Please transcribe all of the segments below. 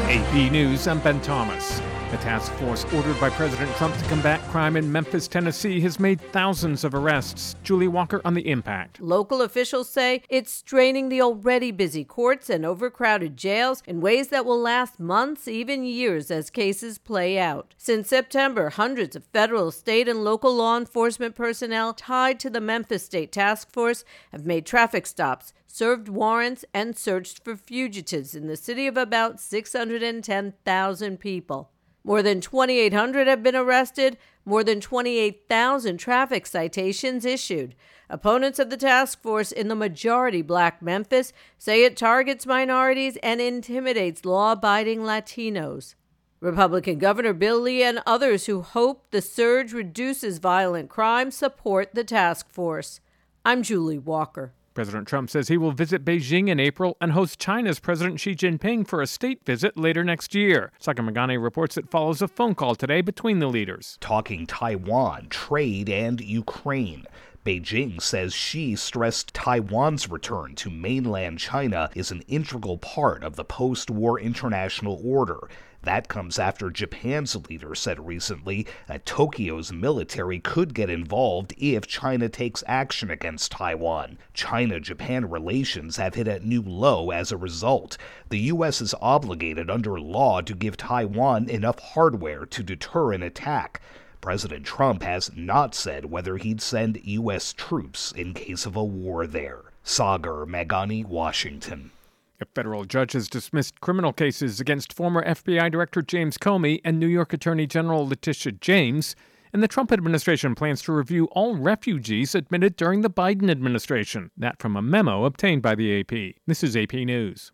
AP News, I'm Ben Thomas. A task force ordered by President Trump to combat crime in Memphis, Tennessee has made thousands of arrests. Julie Walker on the impact. Local officials say it's straining the already busy courts and overcrowded jails in ways that will last months, even years, as cases play out. Since September, hundreds of federal, state, and local law enforcement personnel tied to the Memphis State Task Force have made traffic stops, served warrants, and searched for fugitives in the city of about 610,000 people. More than 2,800 have been arrested, more than 28,000 traffic citations issued. Opponents of the task force in the majority black Memphis say it targets minorities and intimidates law-abiding Latinos. Republican Governor Bill Lee and others who hope the surge reduces violent crime support the task force. I'm Julie Walker. President Trump says he will visit Beijing in April and host China's President Xi Jinping for a state visit later next year. Saka Magane reports it follows a phone call today between the leaders. Talking Taiwan, trade, and Ukraine. Beijing says Xi stressed Taiwan's return to mainland China is an integral part of the post-war international order. That comes after Japan's leader said recently that Tokyo's military could get involved if China takes action against Taiwan. China-Japan relations have hit a new low as a result. The U.S. is obligated under law to give Taiwan enough hardware to deter an attack. President Trump has not said whether he'd send U.S. troops in case of a war there. Sagar Magani, Washington. A federal judge has dismissed criminal cases against former FBI Director James Comey and New York Attorney General Letitia James, and the Trump administration plans to review all refugees admitted during the Biden administration. That from a memo obtained by the AP. This is AP News.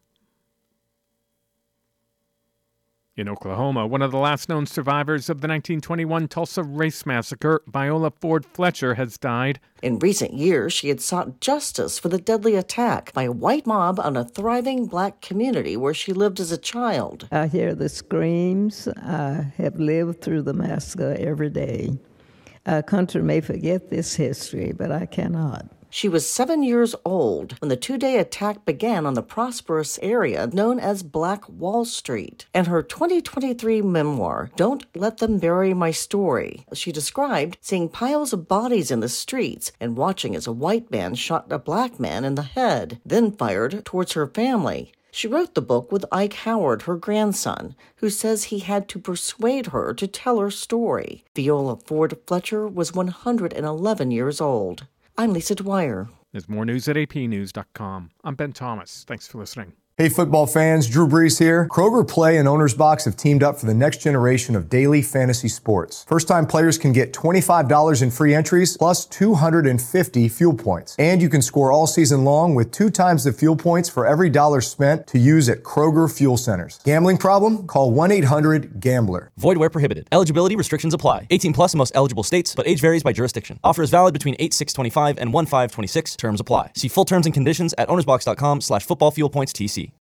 In Oklahoma, one of the last known survivors of the 1921 Tulsa Race Massacre, Viola Ford Fletcher, has died. In recent years, she had sought justice for the deadly attack by a white mob on a thriving black community where she lived as a child. I hear the screams. I have lived through the massacre every day. Our country may forget this history, but I cannot. She was 7 years old when the two-day attack began on the prosperous area known as Black Wall Street. In her 2023 memoir, Don't Let Them Bury My Story, she described seeing piles of bodies in the streets and watching as a white man shot a black man in the head, then fired towards her family. She wrote the book with Ike Howard, her grandson, who says he had to persuade her to tell her story. Viola Ford Fletcher was 111 years old. I'm Lisa Dwyer. There's more news at apnews.com. I'm Ben Thomas. Thanks for listening. Hey football fans, Drew Brees here. Kroger Play and Owner's Box have teamed up for the next generation of daily fantasy sports. First-time players can get $25 in free entries plus 250 fuel points. And you can score all season long with 2 times the fuel points for every dollar spent to use at Kroger Fuel Centers. Gambling problem? Call 1-800-GAMBLER. Void where prohibited. Eligibility restrictions apply. 18 plus in most eligible states, but age varies by jurisdiction. Offer is valid between 8/6/25 and 1/5/26. Terms apply. See full terms and conditions at ownersbox.com/footballfuelpointstc.